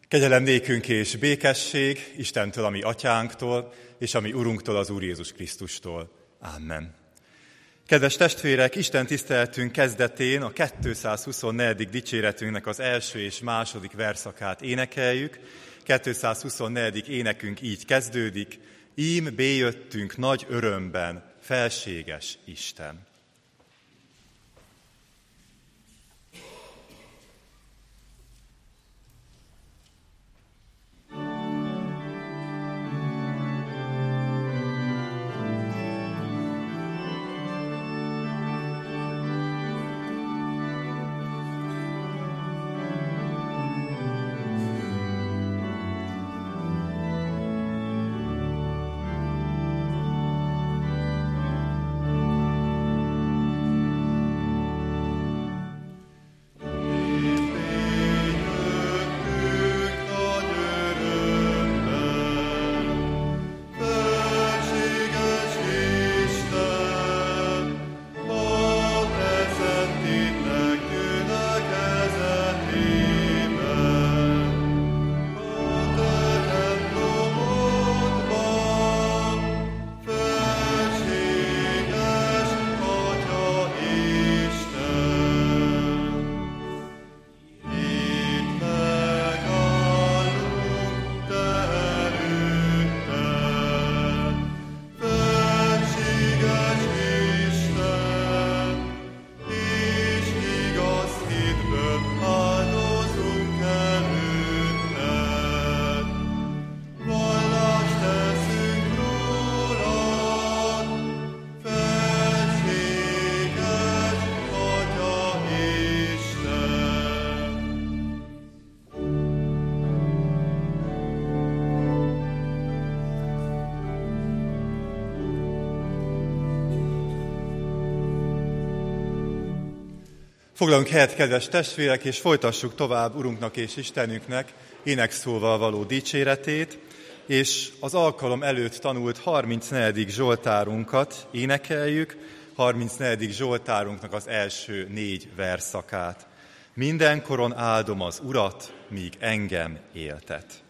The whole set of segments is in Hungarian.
Kegyelem nékünk és békesség Istentől, a mi atyánktól, és a mi Urunktól, az Úr Jézus Krisztustól. Amen. Kedves testvérek, Isten tiszteletünk kezdetén a 224. dicséretünknek az első és második verszakát énekeljük. 224. énekünk így kezdődik: Ím béjöttünk nagy örömben, felséges Isten. Foglalunk helyet, kedves testvérek, és folytassuk tovább Urunknak és Istenünknek énekszóval való dicséretét, és az alkalom előtt tanult 34. Zsoltárunkat énekeljük, 34. Zsoltárunknak az első 4 verszakát. Mindenkoron áldom az Urat, míg engem éltet.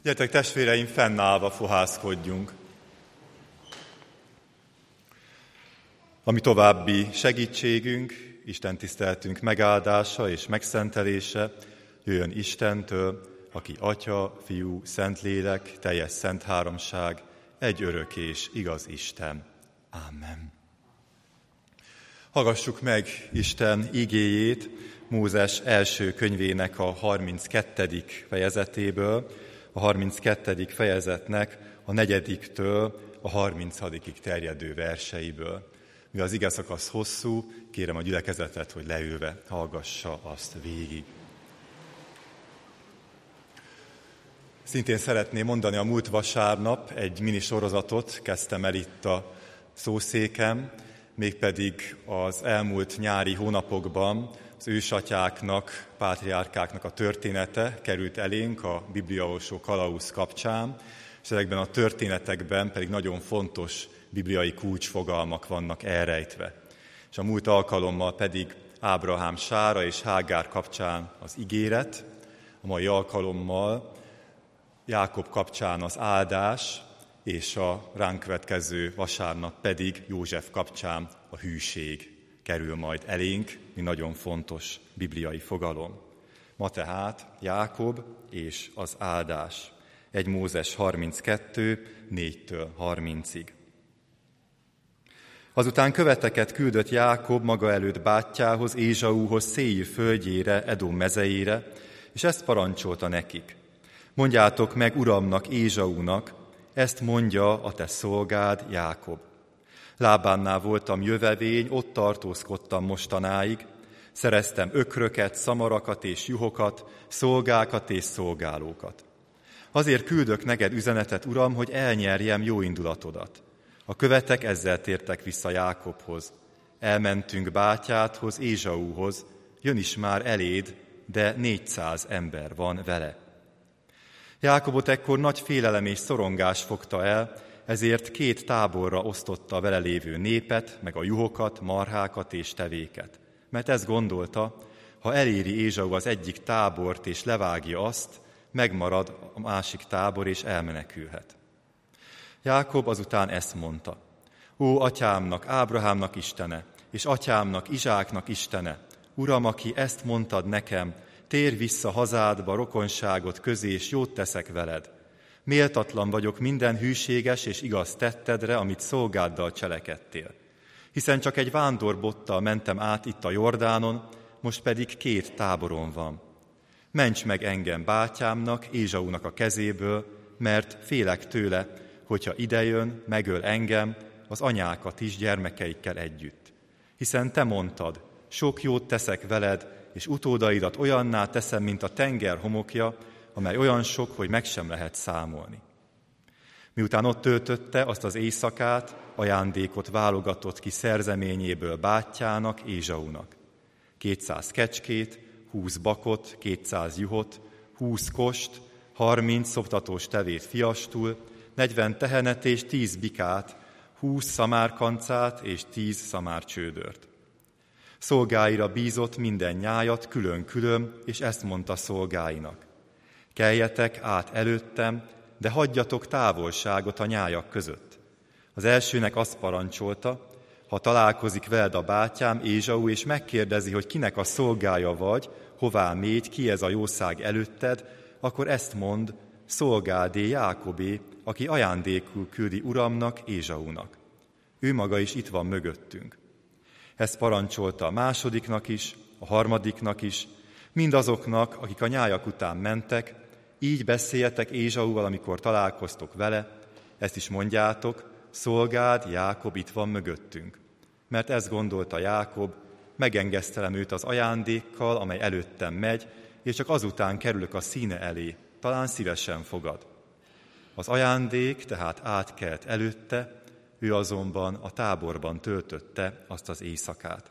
Gyertek testvéreim, fennállva fohászkodjunk. Ami további segítségünk, Isten tiszteltünk megáldása és megszentelése jöjjön Istentől, aki Atya, Fiú, Szentlélek, teljes szent háromság, egy örök és igaz Isten. Amen. Hallgassuk meg Isten igéjét Mózes első könyvének a 32. fejezetéből, a 32. fejezetnek a 4-től a 30. terjedő verseiből. Mivel az igeszakasz hosszú, kérem a gyülekezetet, hogy leülve hallgassa azt végig. Szintén szeretném mondani, a múlt vasárnap egy mini sorozatot kezdtem el itt a szószéken, mégpedig az elmúlt nyári hónapokban az ősatyáknak, pátriárkáknak a története került elénk a bibliaolvasó kalauz kapcsán, és ezekben a történetekben pedig nagyon fontos bibliai kulcsfogalmak vannak elrejtve. És a múlt alkalommal pedig Ábrahám, Sára és Hágár kapcsán az ígéret, a mai alkalommal Jákob kapcsán az áldás, és a ránk következő vasárnap pedig József kapcsán a hűség kerül majd elénk, mi nagyon fontos bibliai fogalom. Ma tehát Jákob és az áldás. 1 Mózes 32, 4-től 30-ig. Azután követeket küldött Jákob maga előtt bátyjához, Ézsaúhoz, Széír földjére, Edom mezeire, és ezt parancsolta nekik. Mondjátok meg uramnak, Ézsaúnak, ezt mondja a te szolgád Jákob. Lábánnál voltam jövevény, ott tartózkodtam mostanáig, szereztem ökröket, szamarakat és juhokat, szolgákat és szolgálókat. Azért küldök neked üzenetet, uram, hogy elnyerjem jó indulatodat. A követek ezzel tértek vissza Jákobhoz. Elmentünk bátyádhoz, Ézsaúhoz, jön is már eléd, de 400 ember van vele. Jákobot ekkor nagy félelem és szorongás fogta el, ezért 2 táborra osztotta a vele lévő népet, meg a juhokat, marhákat és tevéket. Mert ezt gondolta, ha eléri Ézsaú az egyik tábort és levágja azt, megmarad a másik tábor és elmenekülhet. Jákob azután ezt mondta: Ó, atyámnak, Ábrahámnak Istene, és atyámnak, Izsáknak Istene, Uram, aki ezt mondtad nekem, térj vissza hazádba, rokonságot közé, és jót teszek veled. Méltatlan vagyok minden hűséges és igaz tettedre, amit szolgáddal cselekedtél. Hiszen csak egy vándorbottal mentem át itt a Jordánon, most pedig 2 táboron van. Ments meg engem bátyámnak, Ézsaúnak a kezéből, mert félek tőle, hogyha idejön, megöl engem, az anyákat is gyermekeikkel együtt. Hiszen te mondtad, sok jót teszek veled, és utódaidat olyanná teszem, mint a tenger homokja, amely olyan sok, hogy meg sem lehet számolni. Miután ott töltötte azt az éjszakát, ajándékot válogatott ki szerzeményéből bátyjának, Ézsaúnak. 200 kecskét, 20 bakot, 200 juhot, 20 kost, 30 szoptatós tevét fiastul, 40 tehenet és 10 bikát, 20 szamárkancát és 10 szamárcsődört. Szolgáira bízott minden nyájat külön-külön, és ezt mondta szolgáinak: keljetek át előttem, de hagyjatok távolságot a nyájak között. Az elsőnek azt parancsolta: ha találkozik veled a bátyám, Ézsaú, és megkérdezi, hogy kinek a szolgája vagy, hová mégy, ki ez a jószág előtted, akkor ezt mond: szolgádé Jákobé, aki ajándékul küldi uramnak, Ézsaúnak. Ő maga is itt van mögöttünk. Ezt parancsolta a másodiknak is, a harmadiknak is, mindazoknak, akik a nyájak után mentek, így beszéljetek Ézsaúval, amikor találkoztok vele, ezt is mondjátok: szolgád Jákob itt van mögöttünk. Mert ezt gondolta Jákob, megengesztelem őt az ajándékkal, amely előttem megy, és csak azután kerülök a színe elé, talán szívesen fogad. Az ajándék tehát átkelt előtte, ő azonban a táborban töltötte azt az éjszakát.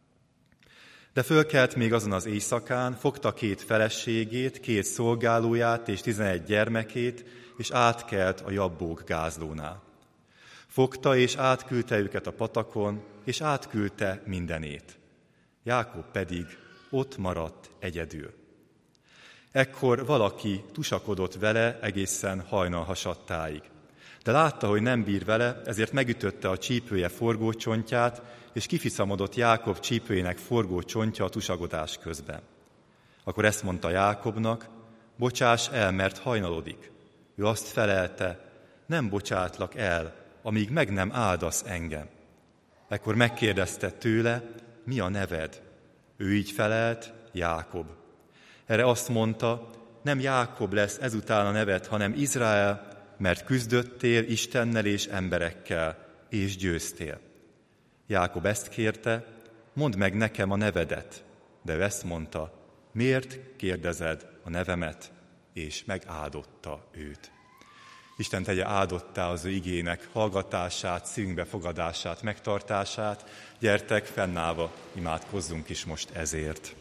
De fölkelt még azon az éjszakán, fogta 2 feleségét, 2 szolgálóját és 11 gyermekét, és átkelt a Jabbók gázlónál. Fogta és átküldte őket a patakon, és átküldte mindenét. Jákob pedig ott maradt egyedül. Ekkor valaki tusakodott vele egészen hajnal hasadtáig. De látta, hogy nem bír vele, ezért megütötte a csípője forgócsontját, és kifiszamodott Jákob csípőjének forgócsontja a tusagodás közben. Akkor ezt mondta Jákobnak: bocsáss el, mert hajnalodik. Ő azt felelte: nem bocsátlak el, amíg meg nem áldasz engem. Ekkor megkérdezte tőle: mi a neved? Ő így felelt: Jákob. Erre azt mondta: nem Jákob lesz ezután a neved, hanem Izrael, mert küzdöttél Istennel és emberekkel, és győztél. Jákob ezt kérte: mondd meg nekem a nevedet. De ő ezt mondta: miért kérdezed a nevemet? És megáldotta őt. Isten tegye áldottá az ő igének hallgatását, szívünkbe fogadását, megtartását. Gyertek, fennállva imádkozzunk is most ezért.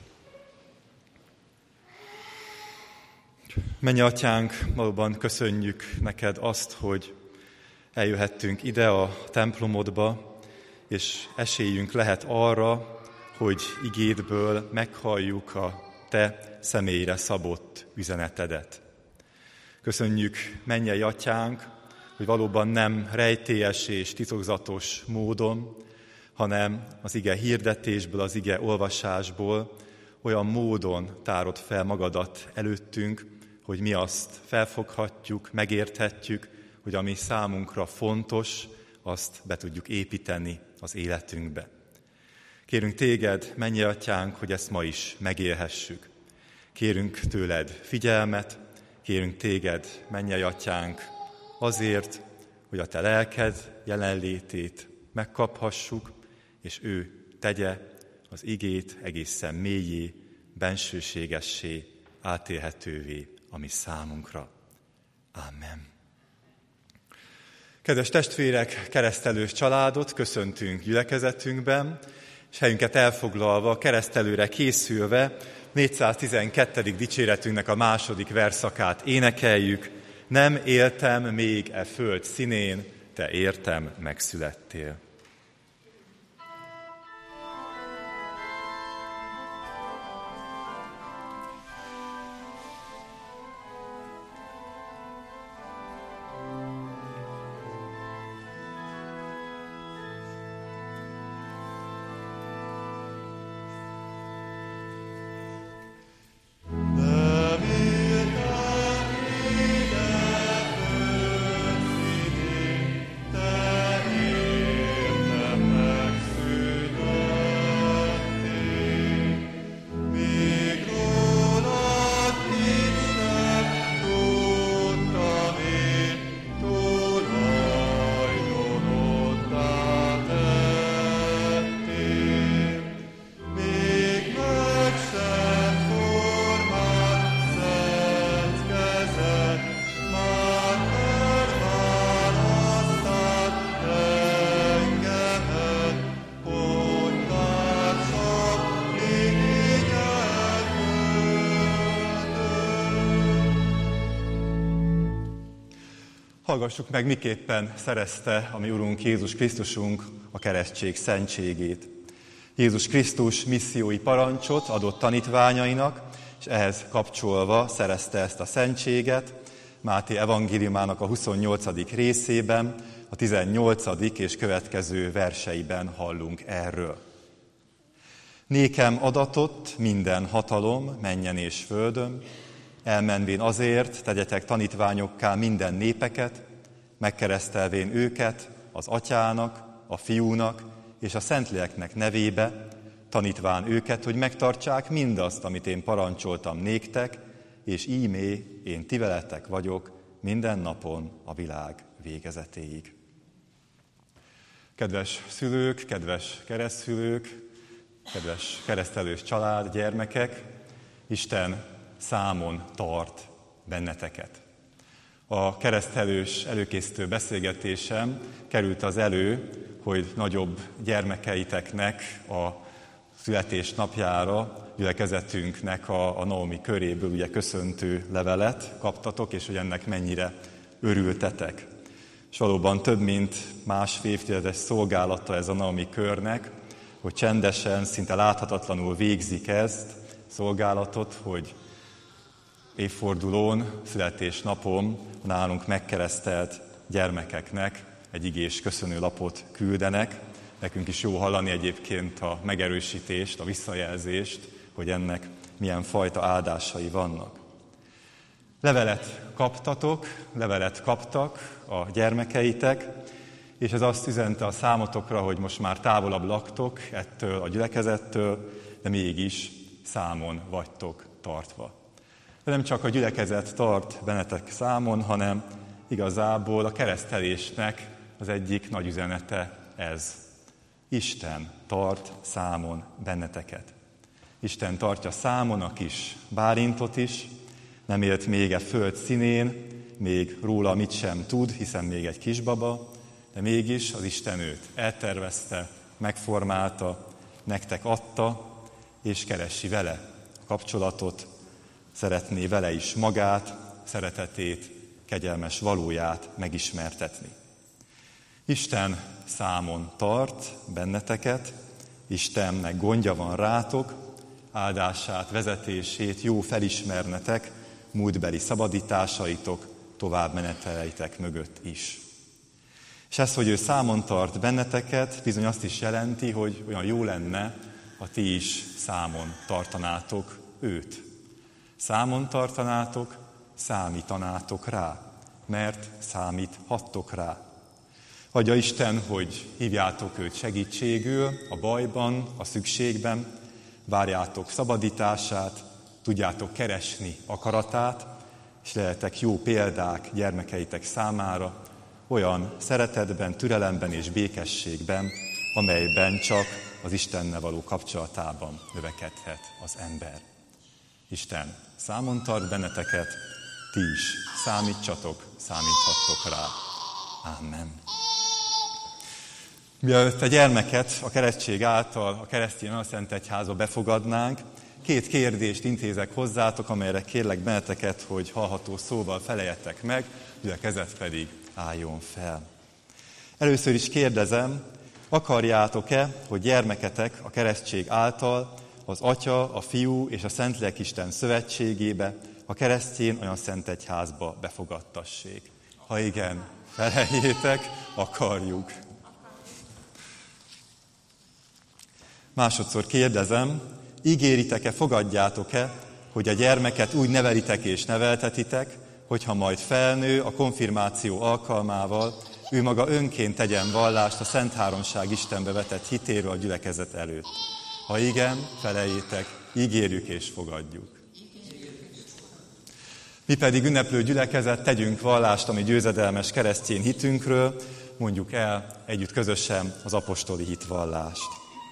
Mennyei Atyánk, valóban köszönjük neked azt, hogy eljöhettünk ide a templomodba, és esélyünk lehet arra, hogy igédből meghalljuk a te személyre szabott üzenetedet. Köszönjük, mennyei Atyánk, hogy valóban nem rejtélyes és titokzatos módon, hanem az ige hirdetésből, az ige olvasásból olyan módon tárod fel magadat előttünk, hogy mi azt felfoghatjuk, megérthetjük, hogy ami számunkra fontos, azt be tudjuk építeni az életünkbe. Kérünk téged, mennyei Atyánk, hogy ezt ma is megélhessük. Kérünk tőled figyelmet, kérünk téged, mennyei Atyánk, azért, hogy a te lelked jelenlétét megkaphassuk, és ő tegye az igét egészen mélyé, bensőségessé, átélhetővé a mi számunkra. Amen. Kedves testvérek, keresztelős családot köszöntünk gyülekezetünkben, és helyünket elfoglalva, keresztelőre készülve 412. dicséretünknek a második verszakát énekeljük. Nem éltem még e föld színén, te értem megszülettél. Hallgassuk meg, miképpen szerezte a mi Urunk Jézus Krisztusunk a keresztség szentségét. Jézus Krisztus missziói parancsot adott tanítványainak, és ehhez kapcsolva szerezte ezt a szentséget. Máté evangéliumának a 28. részében, a 18. és következő verseiben hallunk erről. Nékem adatott minden hatalom mennyen és földön, elmenvén azért tegyetek tanítványokká minden népeket, megkeresztelvén őket az Atyának, a Fiúnak és a Szentléleknek nevébe, tanítván őket, hogy megtartsák mindazt, amit én parancsoltam néktek, és ímé én ti veletek vagyok minden napon a világ végezetéig. Kedves szülők, kedves keresztszülők, kedves keresztelős család, gyermekek, Isten számon tart benneteket. A keresztelős előkészítő beszélgetésem került az elő, hogy nagyobb gyermekeiteknek a születésnapjára gyülekezetünknek a Naomi köréből ugye köszöntő levelet kaptatok, és hogy ennek mennyire örültetek. És valóban több mint másfél évtizedes szolgálata ez a Naomi körnek, hogy csendesen, szinte láthatatlanul végzik ezt szolgálatot, hogy évfordulón, születésnapom nálunk megkeresztelt gyermekeknek egy igés köszönőlapot küldenek. Nekünk is jó hallani egyébként a megerősítést, a visszajelzést, hogy ennek milyen fajta áldásai vannak. Levelet kaptak a gyermekeitek, és ez azt üzente a számotokra, hogy most már távolabb laktok ettől a gyülekezettől, de mégis számon vagytok tartva. De nem csak a gyülekezet tart bennetek számon, hanem igazából a keresztelésnek az egyik nagy üzenete ez. Isten tart számon benneteket. Isten tartja számon a kis Bálintot is, nem élt még a föld színén, még róla mit sem tud, hiszen még egy kisbaba, de mégis az Isten őt eltervezte, megformálta, nektek adta, és keresi vele a kapcsolatot, szeretné vele is magát, szeretetét, kegyelmes valóját megismertetni. Isten számon tart benneteket, Istennek gondja van rátok, áldását, vezetését jó felismernetek, múltbeli szabadításaitok, továbbmeneteleitek mögött is. És ez, hogy ő számon tart benneteket, bizony azt is jelenti, hogy olyan jó lenne, ha ti is számon tartanátok őt. Számon tartanátok, számítanátok rá, mert számíthattok rá. Adja Isten, hogy hívjátok őt segítségül a bajban, a szükségben, várjátok szabadítását, tudjátok keresni akaratát, és lehetek jó példák gyermekeitek számára, olyan szeretetben, türelemben és békességben, amelyben csak az Istennel való kapcsolatában növekedhet az ember. Isten számon tart benneteket, ti is számítsatok, számíthattok rá. Amen. Mielőtt a gyermeket a keresztség által a keresztény nagyszentegyházba befogadnánk, 2 kérdést intézek hozzátok, amelyre kérlek benneteket, hogy hallható szóval feleljetek meg, gyülekezet pedig álljon fel. Először is kérdezem, akarjátok-e, hogy gyermeketek a keresztség által az Atya, a Fiú és a Szentlélekisten szövetségébe, a keresztény anyaszentegyházba befogadtassék? Ha igen, feleljétek, akarjuk. Másodszor kérdezem, ígéritek-e, fogadjátok-e, hogy a gyermeket úgy nevelitek és neveltetitek, hogyha majd felnő a konfirmáció alkalmával, ő maga önként tegyen vallást a Szent Háromság Istenbe vetett hitéről a gyülekezet előtt. Ha igen, feleljétek, ígérjük és fogadjuk. Mi pedig ünneplő gyülekezet tegyünk vallást a mi győzedelmes keresztény hitünkről, mondjuk el együtt közösen az apostoli hitvallást.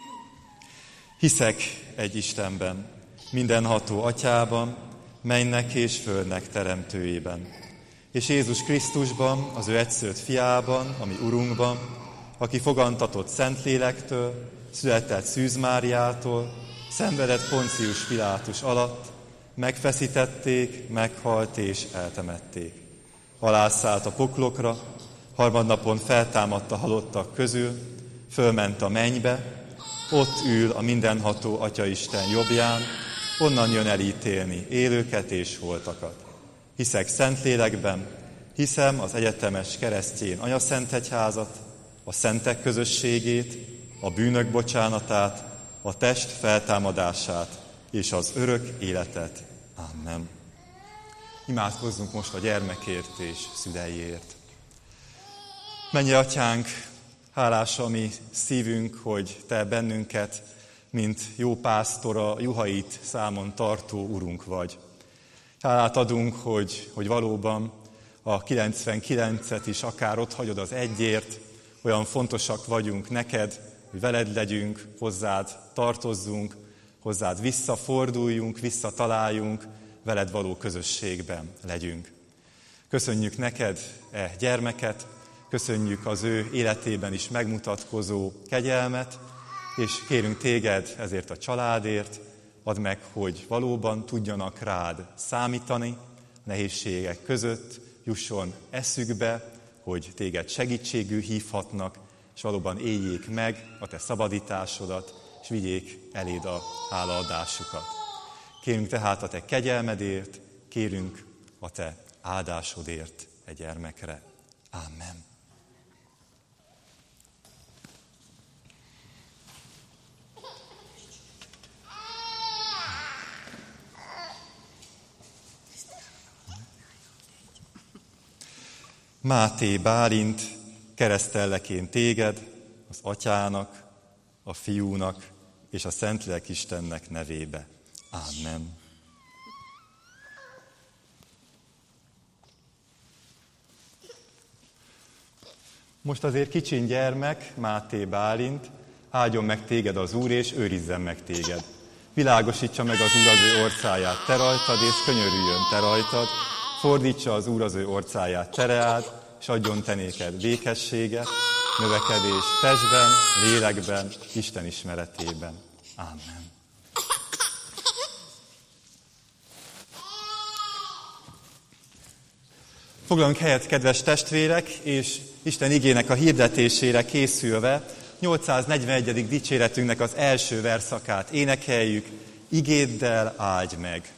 Hiszek egy Istenben, mindenható Atyában, mennek és földnek teremtőjében, és Jézus Krisztusban, az ő egyszülött fiában, a mi Urunkban, aki fogantatott Szentlélektől, született Szűz Máriától, szenvedett Poncius Pilátus alatt, megfeszítették, meghalt és eltemették. Alászállt a poklokra, harmadnapon feltámadt a halottak közül, fölment a mennybe, ott ül a mindenható Atyaisten jobbján, onnan jön elítélni élőket és holtakat. Hiszek Szentlélekben, hiszem az egyetemes keresztény anyaszentegyházat, a szentek közösségét, a bűnök bocsánatát, a test feltámadását és az örök életet. Amen. Imádkozzunk most a gyermekért és szüleiért. Mennyei Atyánk, hálás a mi szívünk, hogy Te bennünket, mint jó pásztora, juhait számon tartó Urunk vagy. Hálát adunk, hogy valóban a 99-et is akár ott hagyod az egyért, olyan fontosak vagyunk neked, hogy veled legyünk, hozzád tartozzunk, hozzád visszaforduljunk, visszataláljunk, veled való közösségben legyünk. Köszönjük neked gyermeket, köszönjük az ő életében is megmutatkozó kegyelmet, és kérünk téged ezért a családért, add meg, hogy valóban tudjanak rád számítani, nehézségek között jusson eszükbe, hogy téged segítségül hívhatnak, és valóban éljék meg a te szabadításodat, és vigyék eléd a hálaadásukat. Kérünk tehát a te kegyelmedért, kérünk a te áldásodért e gyermekre. Amen. Máté Bálint keresztellek én téged az Atyának, a Fiúnak és a Szentlélek Istennek nevébe. Amen. Most azért kicsin gyermek, Máté Bálint, áldjon meg téged az Úr, és őrizzen meg téged. Világosítsa meg az Úr az ő orcáját te rajtad, és könyörüljön te rajtad. Fordítsa az Úr az ő orcáját te reád, és adjon te néked békességet, növekedés testben, lélekben, Isten ismeretében. Amen. Foglalunk helyet, kedves testvérek, és Isten igének a hirdetésére készülve 841. dicséretünknek az első verszakát énekeljük, igéddel áldj meg.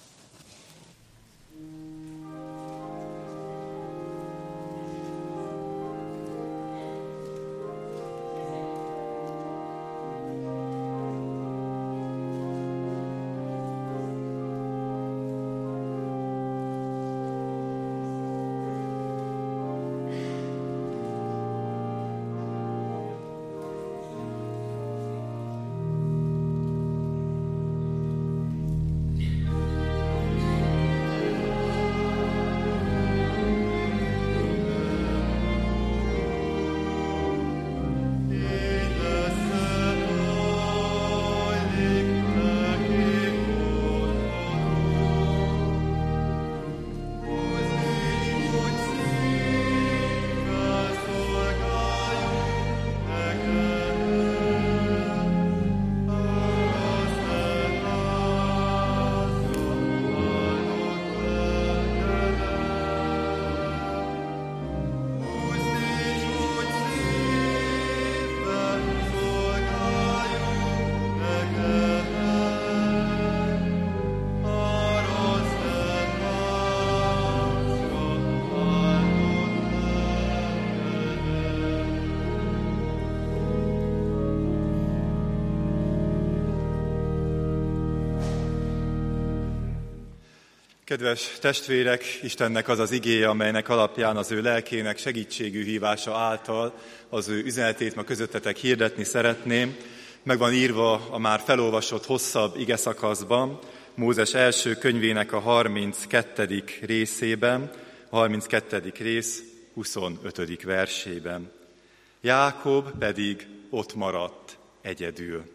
Kedves testvérek, Istennek az az igéje, amelynek alapján az ő lelkének segítségű hívása által az ő üzenetét ma közöttetek hirdetni szeretném. Meg van írva a már felolvasott hosszabb igeszakaszban, Mózes első könyvének a 32. részében, a 32. rész 25. versében. Jákob pedig ott maradt egyedül.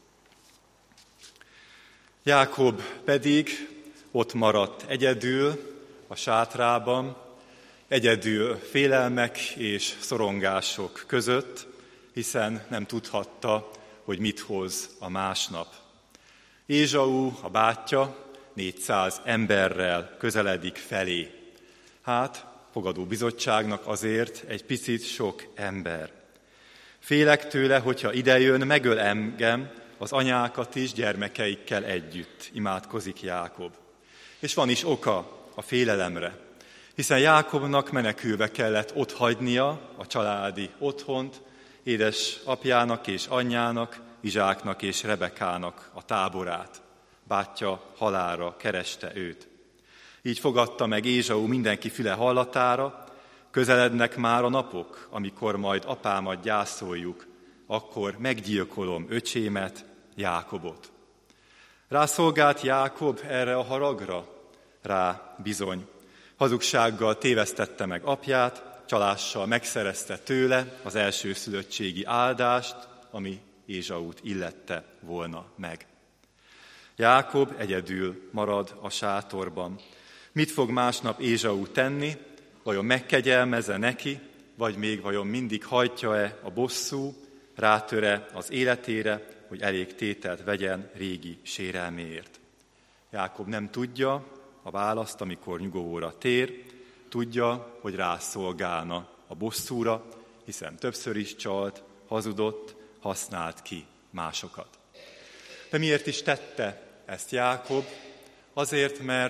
Jákob pedig ott maradt egyedül a sátrában, egyedül félelmek és szorongások között, hiszen nem tudhatta, hogy mit hoz a másnap. Ézsau, a bátyja, 400 emberrel közeledik felé. Hát, fogadó bizottságnak azért egy picit sok ember. Félek tőle, hogyha idejön, megöl engem, az anyákat is gyermekeikkel együtt, imádkozik Jákob. És van is oka a félelemre, hiszen Jákobnak menekülve kellett otthagynia a családi otthont, édes apjának és anyjának, Izsáknak és Rebekának a táborát. Bátyja halálra kereste őt. Így fogadta meg Ézsau mindenki füle hallatára, közelednek már a napok, amikor majd apámat gyászoljuk, akkor meggyilkolom öcsémet, Jákobot. Rászolgált Jákob erre a haragra? Rá bizony. Hazugsággal tévesztette meg apját, csalással megszerezte tőle az elsőszülöttségi áldást, ami Ézsaut illette volna meg. Jákob egyedül marad a sátorban. Mit fog másnap Ézsau tenni? Vajon megkegyelmeze neki, vagy még vajon mindig hajtja-e a bosszú, rátöre az életére, hogy elég tételt vegyen régi sérelméért. Jákob nem tudja a választ, amikor nyugovóra tér, tudja, hogy rászolgálna a bosszúra, hiszen többször is csalt, hazudott, használt ki másokat. De miért is tette ezt Jákob? Azért, mert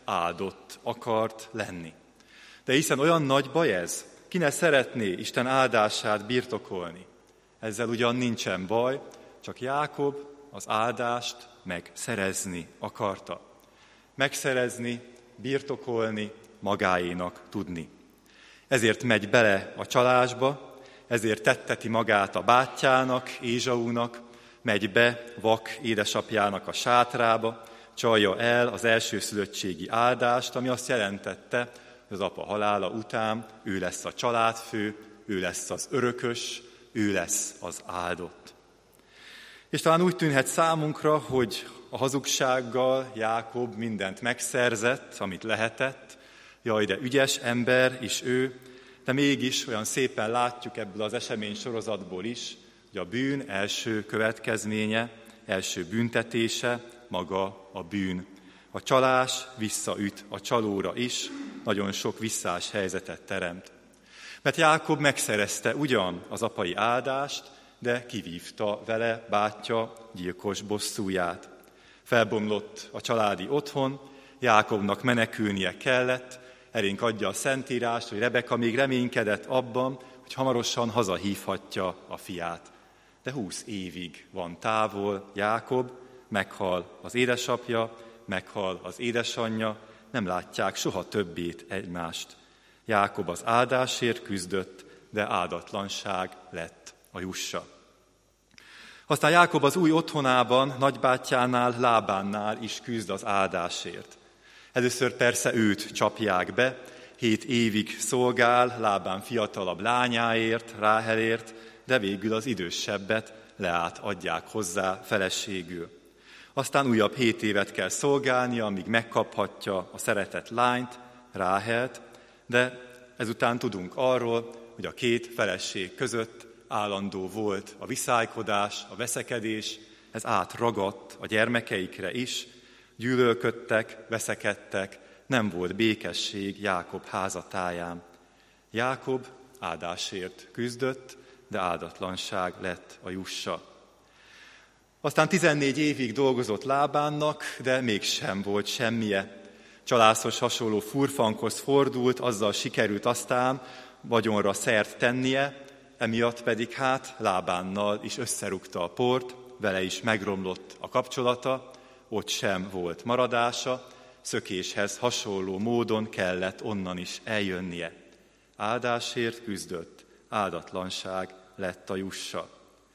áldott akart lenni. De hiszen olyan nagy baj ez, ki ne szeretné Isten áldását birtokolni. Ezzel ugyan nincsen baj, csak Jákob az áldást megszerezni akarta. Megszerezni, birtokolni, magáénak tudni. Ezért megy bele a csalásba, ezért tetteti magát a bátyjának, Ézsaúnak, megy be vak édesapjának a sátrába, csalja el az elsőszülöttségi áldást, ami azt jelentette, hogy az apa halála után ő lesz a családfő, ő lesz az örökös, ő lesz az áldott. És talán úgy tűnhet számunkra, hogy a hazugsággal Jákob mindent megszerzett, amit lehetett, jaj, de ügyes ember is ő, de mégis olyan szépen látjuk ebből az esemény sorozatból is, hogy a bűn első következménye, első büntetése maga a bűn. A csalás visszaüt a csalóra is, nagyon sok visszás helyzetet teremt. Mert Jákob megszerezte ugyan az apai áldást, de kivívta vele bátyja gyilkos bosszúját. Felbomlott a családi otthon, Jákobnak menekülnie kellett, elénk adja a Szentírást, hogy Rebeka még reménykedett abban, hogy hamarosan hazahívhatja a fiát. De 20 évig van távol Jákob, meghal az édesapja, meghal az édesanyja, nem látják soha többét egymást. Jákob az áldásért küzdött, de áldatlanság lett a jussa. Aztán Jákob az új otthonában, nagybátyjánál, Lábánnál is küzd az áldásért. Először persze őt csapják be, 7 évig szolgál Lábán fiatalabb lányáért, Ráhelért, de végül az idősebbet, Leát adják hozzá feleségül. Aztán újabb 7 évet kell szolgálnia, amíg megkaphatja a szeretett lányt, Ráhelt, de ezután tudunk arról, hogy a 2 feleség között állandó volt a viszálykodás, a veszekedés, ez átragadt a gyermekeikre is, gyűlölködtek, veszekedtek, nem volt békesség Jákob házatáján. Jákob áldásért küzdött, de áldatlanság lett a jussa. Aztán 14 évig dolgozott Lábánnak, de mégsem volt semmije. Csalászos hasonló furfankhoz fordult, azzal sikerült aztán vagyonra szert tennie, emiatt pedig Lábánnal is összerúgta a port, vele is megromlott a kapcsolata, ott sem volt maradása, szökéshez hasonló módon kellett onnan is eljönnie. Áldásért küzdött, áldatlanság lett a jussa.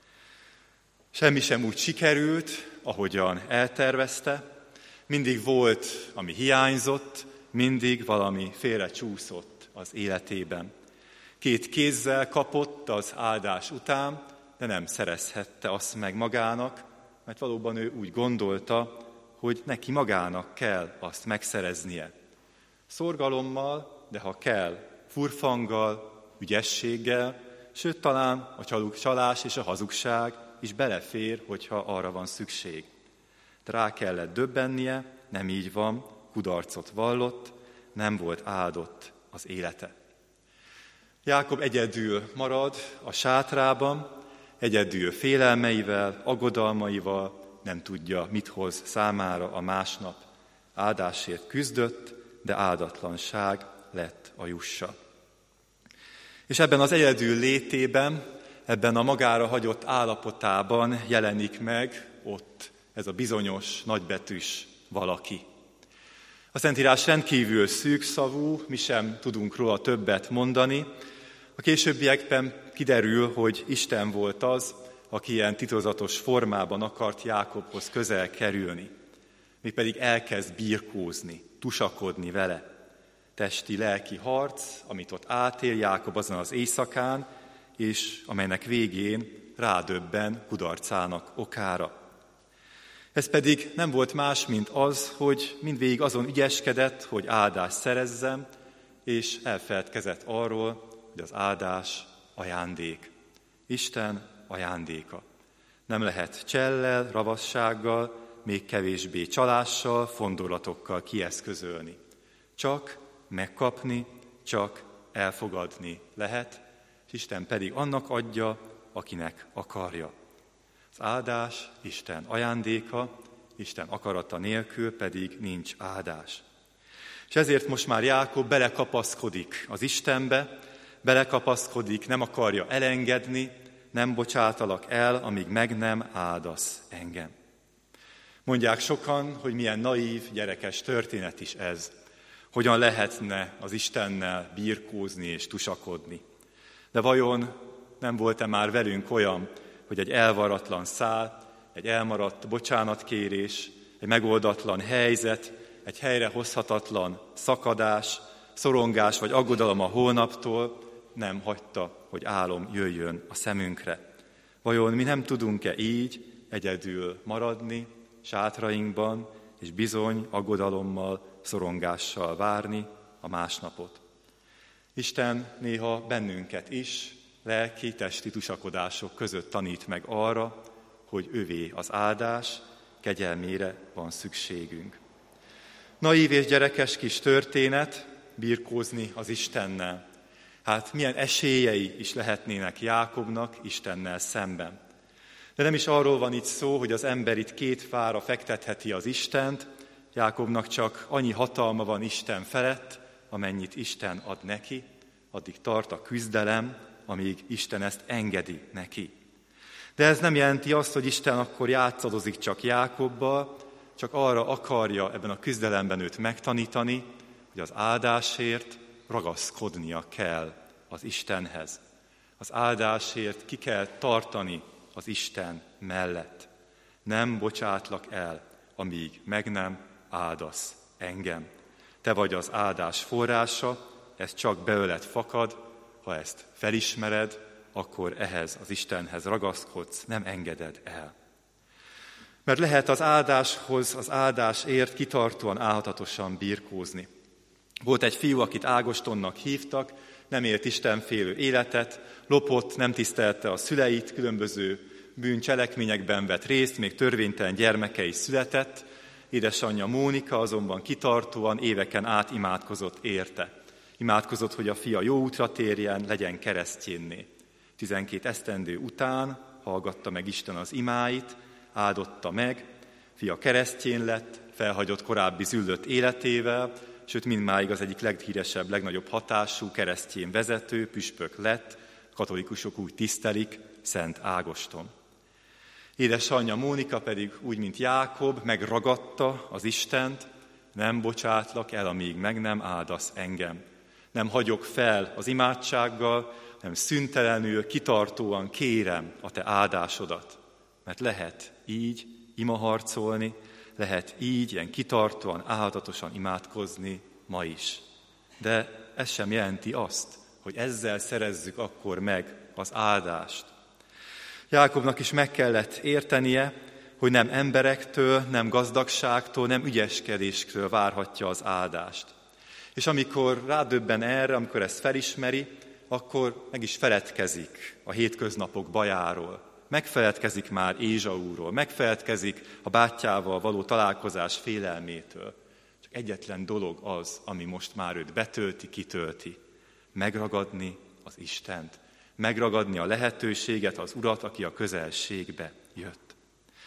Semmi sem úgy sikerült, ahogyan eltervezte, mindig volt, ami hiányzott, mindig valami félrecsúszott az életében. 2 kézzel kapott az áldás után, de nem szerezhette azt meg magának, mert valóban ő úgy gondolta, hogy neki magának kell azt megszereznie. Szorgalommal, de ha kell, furfanggal, ügyességgel, sőt talán a csalás és a hazugság is belefér, hogyha arra van szükség. De rá kellett döbbennie, nem így van, kudarcot vallott, nem volt áldott az élete. Jákob egyedül marad a sátrában, egyedül félelmeivel, aggodalmaival, nem tudja, mit hoz számára a másnap. Áldásért küzdött, de áldatlanság lett a jussa. És ebben az egyedül létében, ebben a magára hagyott állapotában jelenik meg ott ez a bizonyos nagybetűs valaki. A Szentírás rendkívül szűkszavú, mi sem tudunk róla többet mondani. A későbbiekben kiderül, hogy Isten volt az, aki ilyen titokzatos formában akart Jákobhoz közel kerülni. Mégpedig elkezd birkózni, tusakodni vele. Testi-lelki harc, amit ott átél Jákob azon az éjszakán, és amelynek végén rádöbben kudarcának okára. Ez pedig nem volt más, mint az, hogy mindvégig azon ügyeskedett, hogy áldást szerezzem, és elfeledkezett arról, hogy az áldás ajándék. Isten ajándéka. Nem lehet csellel, ravassággal, még kevésbé csalással, fondorlatokkal kieszközölni. Csak megkapni, csak elfogadni lehet, és Isten pedig annak adja, akinek akarja. Az áldás Isten ajándéka, Isten akarata nélkül pedig nincs áldás. És ezért most már Jákob belekapaszkodik az Istenbe, belekapaszkodik, nem akarja elengedni, nem bocsátalak el, amíg meg nem áldasz engem. Mondják sokan, hogy milyen naív, gyerekes történet is ez. Hogyan lehetne az Istennel birkózni és tusakodni. De vajon nem volt-e már velünk olyan, hogy egy elvaratlan szál, egy elmaradt bocsánatkérés, egy megoldatlan helyzet, egy helyrehozhatatlan szakadás, szorongás vagy aggodalom a holnaptól nem hagyta, hogy álom jöjjön a szemünkre. Vajon mi nem tudunk-e így egyedül maradni sátrainkban, és bizony aggodalommal, szorongással várni a másnapot? Isten néha bennünket is lelki, testi tusakodások között tanít meg arra, hogy övé az áldás, kegyelmére van szükségünk. Naív és gyerekes kis történet, birkózni az Istennel. Hát milyen esélyei is lehetnének Jákobnak Istennel szemben. De nem is arról van itt szó, hogy az ember itt két fára fektetheti az Istent, Jákobnak csak annyi hatalma van Isten felett, amennyit Isten ad neki, addig tart a küzdelem, amíg Isten ezt engedi neki. De ez nem jelenti azt, hogy Isten akkor játszadozik csak Jákobbal, csak arra akarja ebben a küzdelemben őt megtanítani, hogy az áldásért ragaszkodnia kell az Istenhez. Az áldásért ki kell tartani az Isten mellett. Nem bocsátlak el, amíg meg nem áldasz engem. Te vagy az áldás forrása, ez csak belőled fakad, ha ezt felismered, akkor ehhez az Istenhez ragaszkodsz, nem engeded el. Mert lehet az áldáshoz, az áldásért kitartóan, álhatatosan birkózni. Volt egy fiú, akit Ágostonnak hívtak, nem élt istenfélő életet, lopott, nem tisztelte a szüleit, különböző bűncselekményekben vett részt, még törvénytelen gyermeke is született. Édesanyja Mónika azonban kitartóan éveken át imádkozott érte. Imádkozott, hogy a fia jó útra térjen, legyen keresztjénné. 12 esztendő után hallgatta meg Isten az imáit, áldotta meg, fia keresztjén lett, felhagyott korábbi züllött életével, sőt mindmáig az egyik leghíresebb, legnagyobb hatású keresztjén vezető, püspök lett, katolikusok úgy tisztelik, Szent Ágoston. Édesanyja Mónika pedig úgy, mint Jákob, megragadta az Istent, nem bocsátlak el, amíg meg nem áldasz engem. Nem hagyok fel az imádsággal, nem szüntelenül, kitartóan kérem a te áldásodat. Mert lehet így imaharcolni, lehet így ilyen kitartóan, álhatatosan imádkozni ma is. De ez sem jelenti azt, hogy ezzel szerezzük akkor meg az áldást. Jákobnak is meg kellett értenie, hogy nem emberektől, nem gazdagságtól, nem ügyeskedéstől várhatja az áldást. És amikor rádöbben erre, amikor ezt felismeri, akkor meg is feledkezik a hétköznapok bajáról. Megfeledkezik már Ézsaúról, megfeledkezik a bátyjával való találkozás félelmétől. Csak egyetlen dolog az, ami most már őt betölti, kitölti. Megragadni az Istent. Megragadni a lehetőséget, az Urat, aki a közelségbe jött.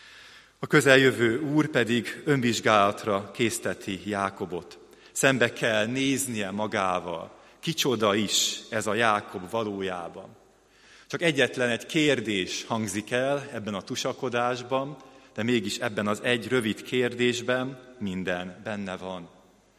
A közeljövő Úr pedig önvizsgálatra készteti Jákobot. Szembe kell néznie magával. Kicsoda is ez a Jákob valójában. Csak egyetlen egy kérdés hangzik el ebben a tusakodásban, de mégis ebben az egy rövid kérdésben minden benne van.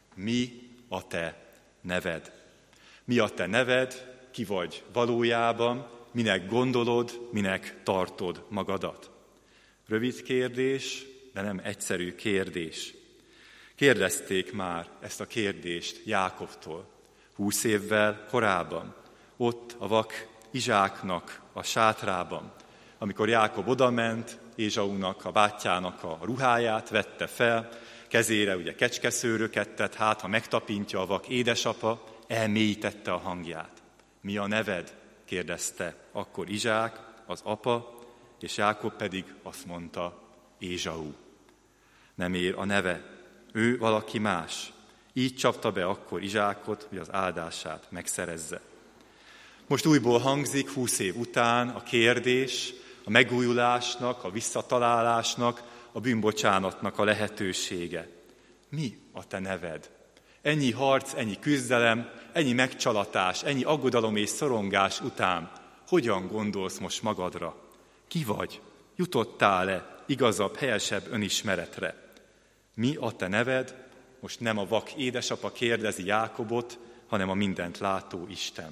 Mi a te neved? Mi a te neved? Ki vagy valójában? Minek gondolod? Minek tartod magadat? Rövid kérdés, de nem egyszerű kérdés. Kérdezték már ezt a kérdést Jákobtól 20 évvel korábban, ott a vak Izsáknak a sátrában, amikor Jákob odament, Ézsaúnak, a bátyjának a ruháját vette fel, kezére ugye kecskeszőröket tett, hát ha megtapintja a vak édesapa, elmélyítette a hangját. Mi a neved? Kérdezte akkor Izsák, az apa, és Jákob pedig azt mondta, Ézsaú. Nem ér a neve, ő valaki más. Így csapta be akkor Izsákot, hogy az áldását megszerezze. Most újból hangzik 20 év után a kérdés, a megújulásnak, a visszatalálásnak, a bűnbocsánatnak a lehetősége. Mi a te neved? Ennyi harc, ennyi küzdelem, ennyi megcsalatás, ennyi aggodalom és szorongás után hogyan gondolsz most magadra? Ki vagy? Jutottál-e igazabb, helyesebb önismeretre? Mi a te neved? Most nem a vak édesapa kérdezi Jákobot, hanem a mindent látó Isten.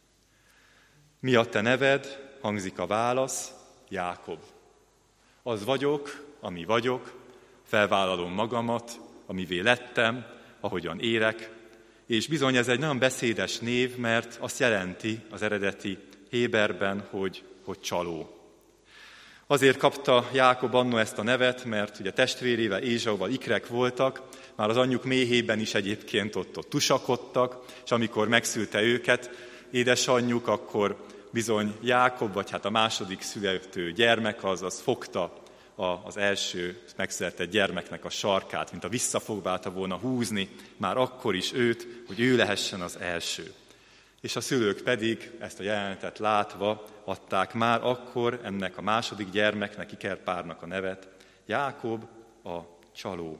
Mi a te neved? Hangzik a válasz, Jákob. Az vagyok, ami vagyok, felvállalom magamat, amivé lettem, ahogyan élek, és bizony ez egy nagyon beszédes név, mert azt jelenti az eredeti héberben, hogy csaló. Azért kapta Jákob anno ezt a nevet, mert ugye testvérével, Ézsauval ikrek voltak, már az anyjuk méhében is egyébként ott tusakodtak, és amikor megszülte őket édesanyjuk, akkor bizony Jákob, vagy hát a második születő gyermek, az fogta az első megszületett gyermeknek a sarkát, mint a visszafogválta volna húzni, már akkor is őt, hogy ő lehessen az első. És a szülők pedig ezt a jelenetet látva adták már akkor ennek a második gyermeknek, ikerpárnak a nevet, Jákob a csaló.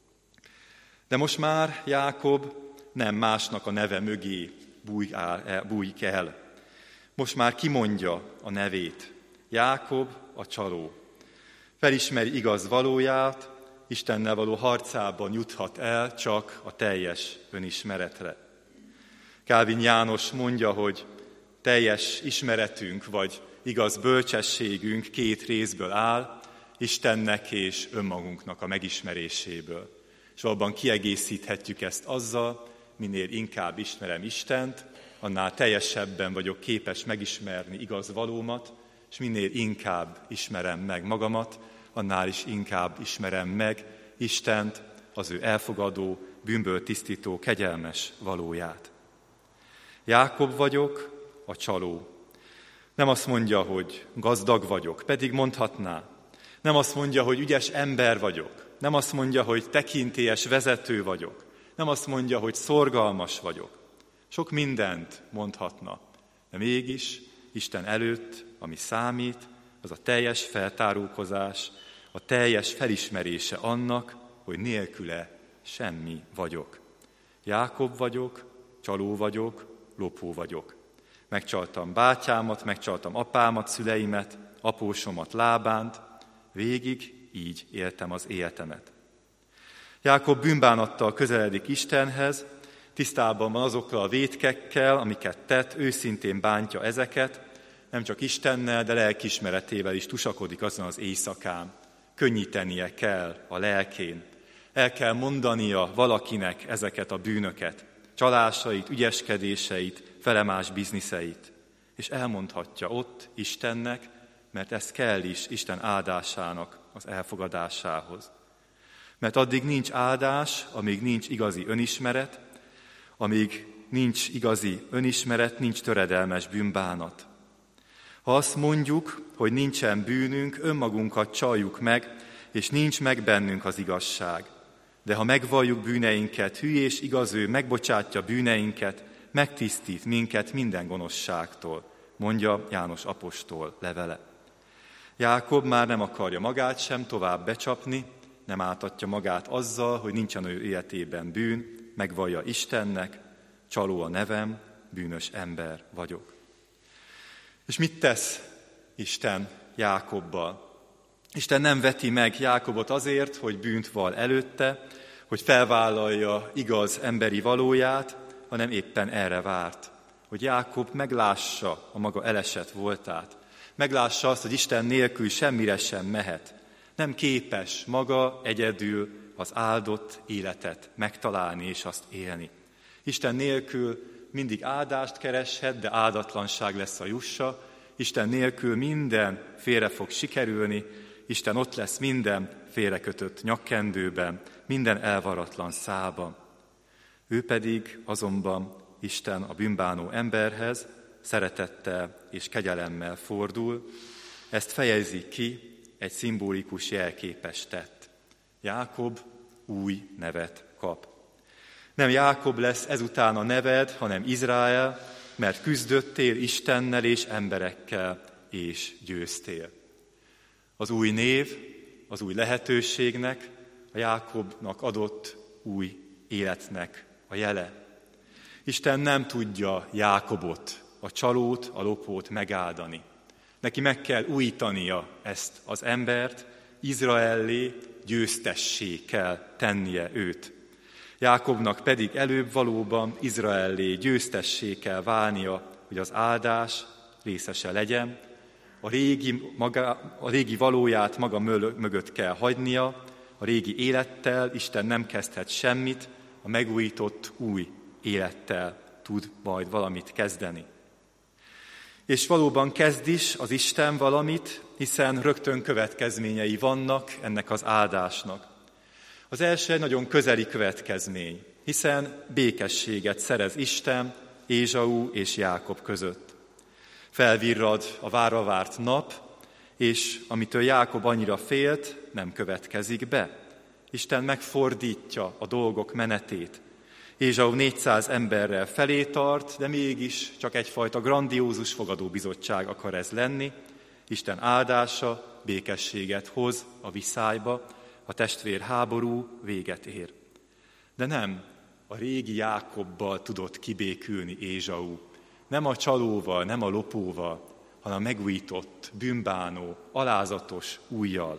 De most már Jákob nem másnak a neve mögé bújik el. Most már kimondja a nevét. Jákob a csaló. Felismeri igaz valóját, Istennel való harcában juthat el csak a teljes önismeretre. Kálvin János mondja, hogy teljes ismeretünk vagy igaz bölcsességünk két részből áll, Istennek és önmagunknak a megismeréséből. És abban kiegészíthetjük ezt azzal, minél inkább ismerem Istent, annál teljesebben vagyok képes megismerni igaz valómat, és minél inkább ismerem meg magamat, annál is inkább ismerem meg Istent, az ő elfogadó, bűnből tisztító, kegyelmes valóját. Jákob vagyok, a csaló. Nem azt mondja, hogy gazdag vagyok, pedig mondhatná. Nem azt mondja, hogy ügyes ember vagyok. Nem azt mondja, hogy tekintélyes vezető vagyok. Nem azt mondja, hogy szorgalmas vagyok. Sok mindent mondhatna, de mégis Isten előtt, ami számít, az a teljes feltárulkozás, a teljes felismerése annak, hogy nélküle semmi vagyok. Jákob vagyok, csaló vagyok, lopó vagyok. Megcsaltam bátyámat, megcsaltam apámat, szüleimet, apósomat, Lábánt, végig így éltem az életemet. Jákob bűnbánattal közeledik Istenhez, tisztában van azokkal a vétkekkel, amiket tett, őszintén bántja ezeket, nem csak Istennel, de lelkiismeretével is tusakodik azon az éjszakán. Könnyítenie kell a lelkén. El kell mondania valakinek ezeket a bűnöket, csalásait, ügyeskedéseit, felemás bizniszeit. És elmondhatja ott Istennek, mert ez kell is Isten áldásának az elfogadásához. Mert addig nincs áldás, amíg nincs igazi önismeret, amíg nincs igazi önismeret, nincs töredelmes bűnbánat. Ha azt mondjuk, hogy nincsen bűnünk, önmagunkat csaljuk meg, és nincs meg bennünk az igazság. De ha megvalljuk bűneinket, hű és igaz ő megbocsátja bűneinket, megtisztít minket minden gonoszságtól, mondja János apostol levele. Jákob már nem akarja magát sem tovább becsapni, nem áltatja magát azzal, hogy nincsen ő életében bűn, megvallja Istennek, csaló a nevem, bűnös ember vagyok. És mit tesz Isten Jákobbal? Isten nem veti meg Jákobot azért, hogy bűnt vall előtte, hogy felvállalja igaz emberi valóját, hanem éppen erre várt, hogy Jákob meglássa a maga elesett voltát, meglássa azt, hogy Isten nélkül semmire sem mehet, nem képes maga egyedül az áldott életet megtalálni és azt élni. Isten nélkül mindig áldást kereshet, de áldatlanság lesz a jussa. Isten nélkül minden félre fog sikerülni, Isten ott lesz minden félrekötött nyakkendőben, minden elvaratlan szálban. Ő pedig azonban Isten a bűnbánó emberhez szeretettel és kegyelemmel fordul, ezt fejezi ki egy szimbolikus jelképes tett. Jákob új nevet kap. Nem Jákob lesz ezután a neved, hanem Izrael, mert küzdöttél Istennel és emberekkel, és győztél. Az új név, az új lehetőségnek, a Jákobnak adott új életnek a jele. Isten nem tudja Jákobot, a csalót, a lopót megáldani. Neki meg kell újítania ezt az embert, Izraellé győztessé kell tennie őt. Jákobnak pedig előbb valóban Izraellé győztessé kell válnia, hogy az áldás részese legyen, a régi valóját maga mögött kell hagynia, a régi élettel Isten nem kezdhet semmit, a megújított új élettel tud majd valamit kezdeni. És valóban kezd is az Isten valamit, hiszen rögtön következményei vannak ennek az áldásnak. Az első egy nagyon közeli következmény, hiszen békességet szerez Isten Ézsau és Jákob között. Felvirrad a várva várt nap, és amitől Jákob annyira félt, nem következik be. Isten megfordítja a dolgok menetét. Ézsau 400 emberrel felé tart, de mégis csak egyfajta grandiózus fogadóbizottság akar ez lenni. Isten áldása békességet hoz a viszályba, a testvérháború véget ér. De nem a régi Jákobbal tudott kibékülni Ézsau, nem a csalóval, nem a lopóval, hanem a megújított, bűnbánó, alázatos ujjal.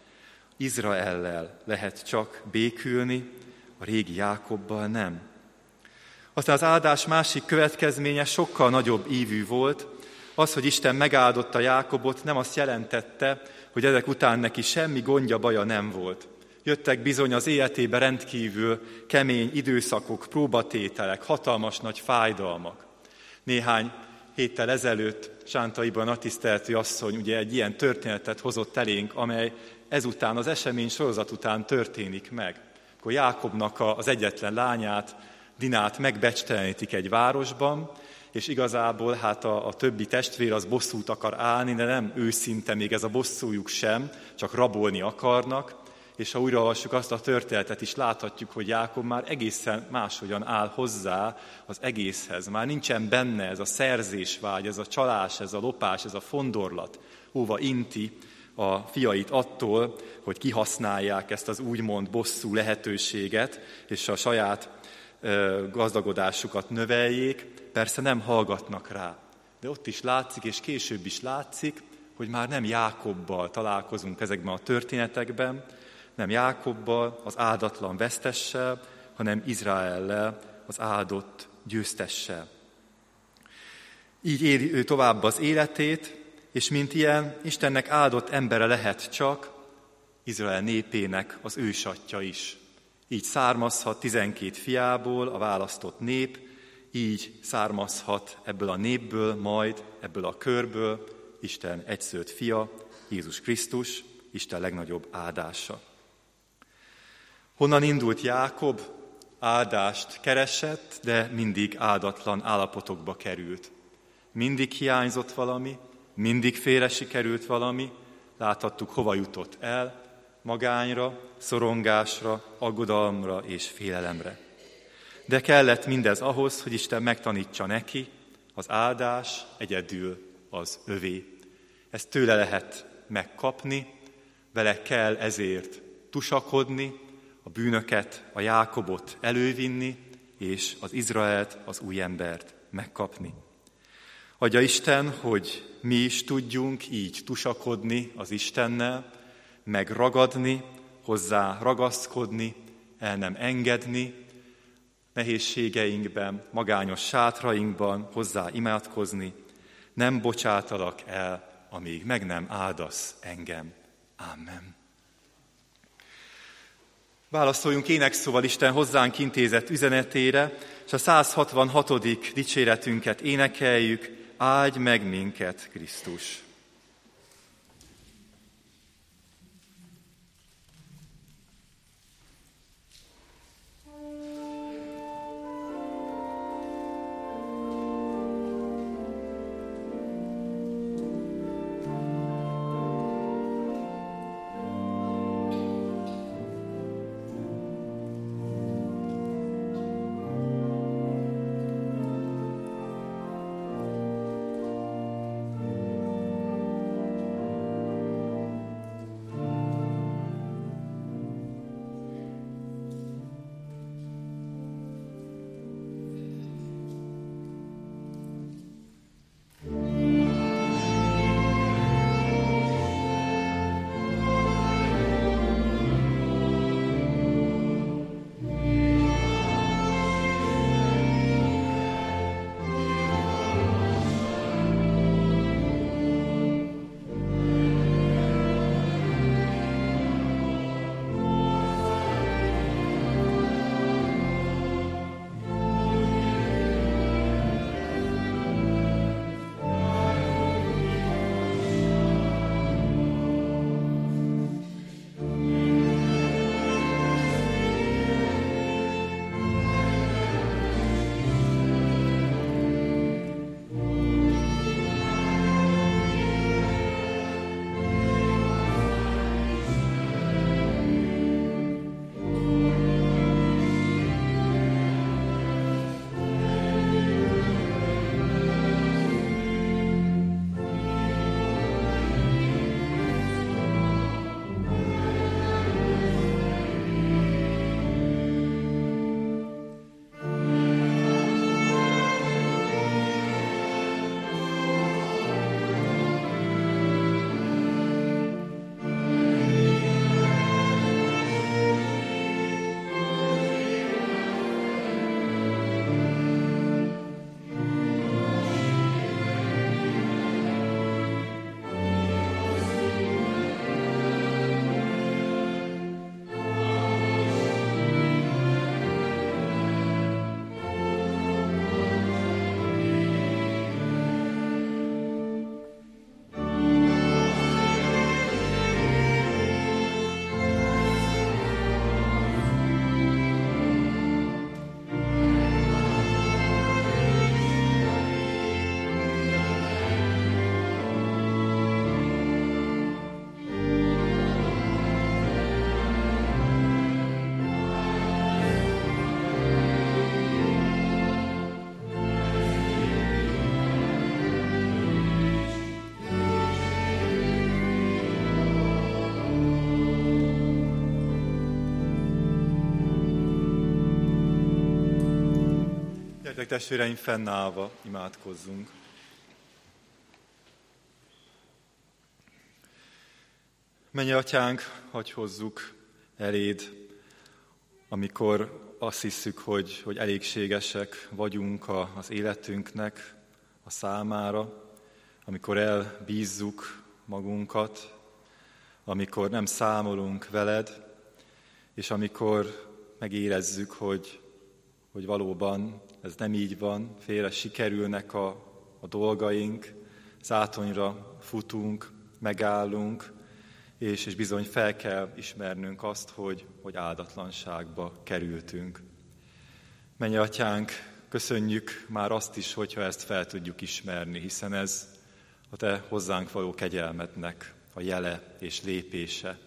Izraellel lehet csak békülni, a régi Jákobbal nem. Aztán az áldás másik következménye sokkal nagyobb ívű volt. Az, hogy Isten megáldotta Jákobot, nem azt jelentette, hogy ezek után neki semmi gondja, baja nem volt. Jöttek bizony az életébe rendkívül kemény időszakok, próbatételek, hatalmas nagy fájdalmak. Néhány héttel ezelőtt Sántaiban Nagytiszteletű asszony ugye egy ilyen történetet hozott elénk, amely ezután, az esemény sorozat után történik meg. Akkor Jákobnak az egyetlen lányát, Dinát megbecstelenítik egy városban, és igazából hát a többi testvér az bosszút akar állni, de nem őszinte még ez a bosszújuk sem, csak rabolni akarnak, és ha újraolvassuk azt a történetet is, láthatjuk, hogy Jákob már egészen máshogyan áll hozzá az egészhez. Már nincsen benne ez a szerzésvágy, ez a csalás, ez a lopás, ez a fondorlat, óva inti a fiait attól, hogy kihasználják ezt az úgymond bosszú lehetőséget, és a saját gazdagodásukat növeljék, persze nem hallgatnak rá. De ott is látszik, és később is látszik, hogy már nem Jákobbal találkozunk ezekben a történetekben, nem Jákobbal, az áldatlan vesztessel, hanem Izraellel, az áldott győztessel. Így éli ő tovább az életét, és mint ilyen Istennek áldott embere lehet csak Izrael népének az ősatja is. Így származhat 12 fiából a választott nép, így származhat ebből a népből, majd ebből a körből Isten egyszülött fia, Jézus Krisztus, Isten legnagyobb áldása. Honnan indult Jákob? Áldást keresett, de mindig áldatlan állapotokba került. Mindig hiányzott valami, mindig félre sikerült valami, láthattuk, hova jutott el, magányra, szorongásra, aggodalomra és félelemre. De kellett mindez ahhoz, hogy Isten megtanítsa neki, az áldás egyedül az övé. Ezt tőle lehet megkapni, vele kell ezért tusakodni, a bűnöket, a Jákobot elővinni, és az Izraelt, az új embert megkapni. Adja Isten, hogy mi is tudjunk így tusakodni az Istennel, megragadni, hozzá ragaszkodni, el nem engedni, nehézségeinkben, magányos sátrainkban hozzá imádkozni, nem bocsátalak el, amíg meg nem áldasz engem. Amen. Válaszoljunk énekszóval Isten hozzánk intézett üzenetére, és a 166. dicséretünket énekeljük, áldj meg minket, Krisztus! meg testvéreim, fennállva imádkozzunk. Menj, Atyánk, hadd hozzuk eléd, amikor azt hiszük, hogy elégségesek vagyunk az életünknek a számára, amikor elbízzuk magunkat, amikor nem számolunk veled, és amikor megérezzük, hogy valóban ez nem így van, félre sikerülnek a dolgaink, zátonyra futunk, megállunk, és bizony fel kell ismernünk azt, hogy áldatlanságba kerültünk. Menj, Atyánk, köszönjük már azt is, hogyha ezt fel tudjuk ismerni, hiszen ez a Te hozzánk való kegyelmednek a jele és lépése.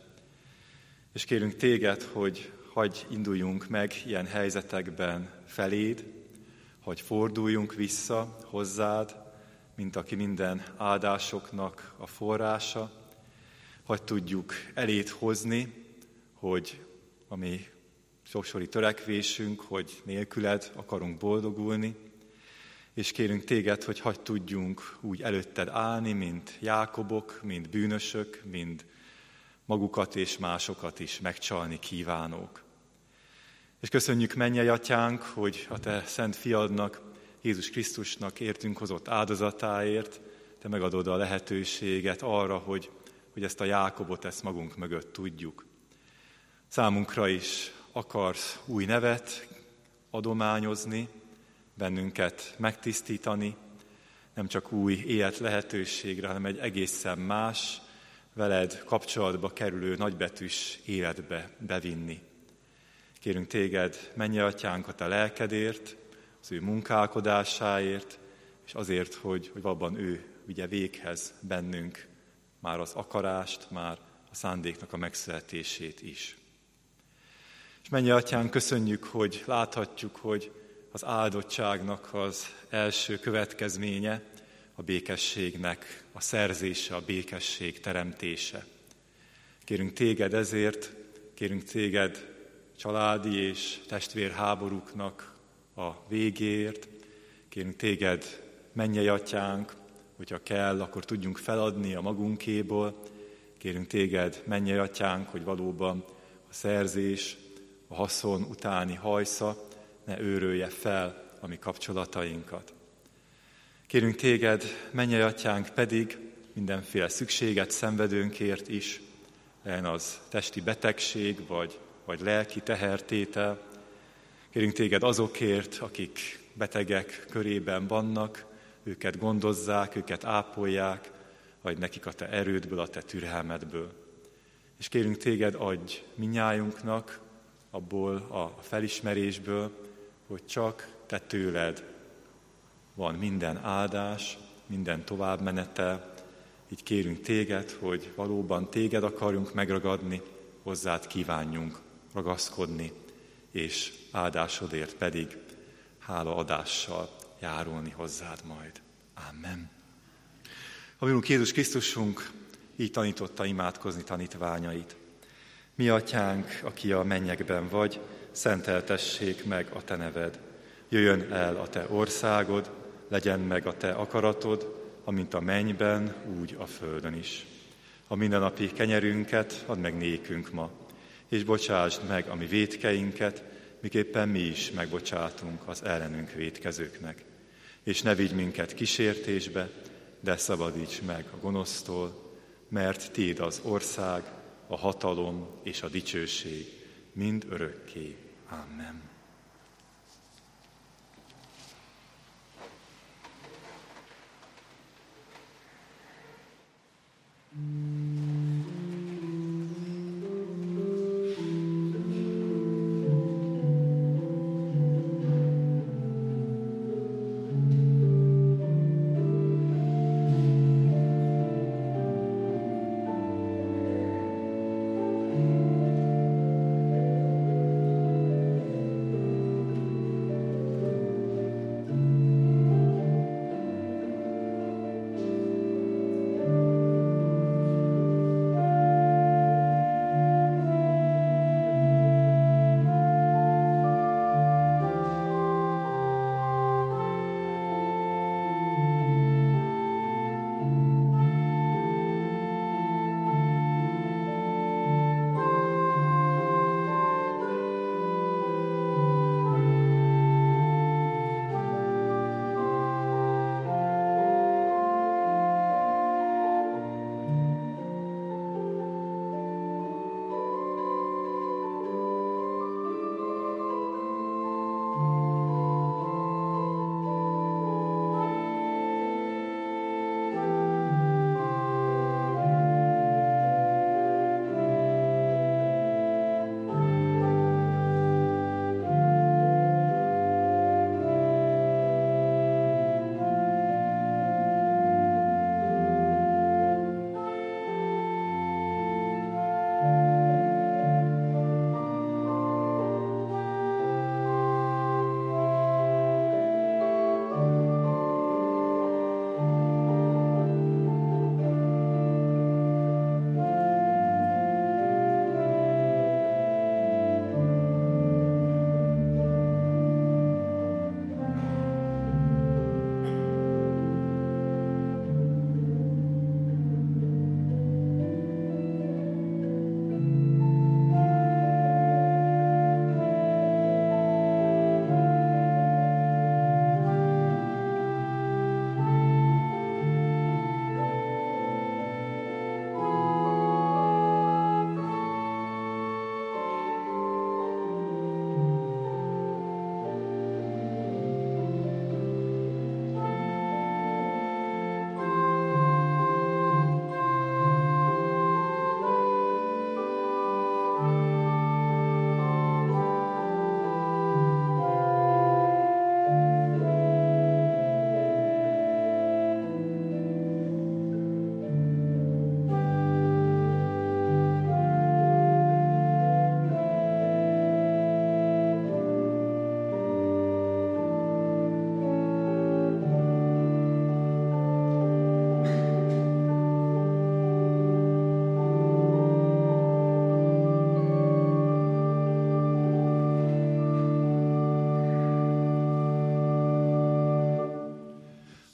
És kérünk Téged, hogy hagyj induljunk meg ilyen helyzetekben feléd, hagyj forduljunk vissza hozzád, mint aki minden áldásoknak a forrása, hagyj tudjuk eléd hozni, hogy a mi soksori törekvésünk, hogy nélküled akarunk boldogulni, és kérünk Téged, hogy hagyj tudjunk úgy előtted állni, mint Jákobok, mint bűnösök, mint magukat és másokat is megcsalni kívánók. És köszönjük, mennyei Atyánk, hogy a Te szent fiadnak, Jézus Krisztusnak értünk hozott áldozatáért, Te megadod a lehetőséget arra, hogy ezt a Jákobot, ezt magunk mögött tudjuk. Számunkra is akarsz új nevet adományozni, bennünket megtisztítani, nem csak új élet lehetőségre, hanem egy egészen más, veled kapcsolatba kerülő nagybetűs életbe bevinni. Kérünk Téged, mennyei Atyánk, a Te lelkedért, az ő munkálkodásáért, és azért, hogy valóban ő vigye véghez bennünk már az akarást, már a szándéknak a megszületését is. És mennyei Atyánk, köszönjük, hogy láthatjuk, hogy az áldottságnak az első következménye a békességnek a szerzése, a békesség teremtése. Kérünk Téged ezért, kérünk Téged családi és testvérháborúknak a végéért, kérünk Téged, mennyei Atyánk, hogyha kell, akkor tudjunk feladni a magunkéból, kérünk Téged, mennyei Atyánk, hogy valóban a szerzés, a haszon utáni hajsza ne őrölje fel a mi kapcsolatainkat. Kérünk Téged, mennyei Atyánk, pedig mindenféle szükséget szenvedőnkért is, legyen az testi betegség, vagy lelki tehertétel. Kérünk Téged azokért, akik betegek körében vannak, őket gondozzák, őket ápolják, adj nekik a Te erődből, a Te türelmedből. És kérünk Téged, adj minnyájunknak abból a felismerésből, hogy csak Te tőled van minden áldás, minden továbbmenetel. Így kérünk Téged, hogy valóban Téged akarjunk megragadni, hozzád kívánjunk ragaszkodni, és áldásodért pedig hálaadással járulni hozzád majd. Amen. A mi Urunk Jézus Krisztusunk így tanította imádkozni tanítványait. Mi Atyánk, aki a mennyekben vagy, szenteltessék meg a Te neved. Jöjjön el a Te országod, legyen meg a Te akaratod, amint a mennyben, úgy a földön is. A mindennapi kenyerünket add meg nékünk ma, és bocsásd meg a mi vétkeinket, miképpen mi is megbocsátunk az ellenünk vétkezőknek. És ne vigy minket kísértésbe, de szabadíts meg a gonosztól, mert Tiéd az ország, a hatalom és a dicsőség mind örökké. Amen.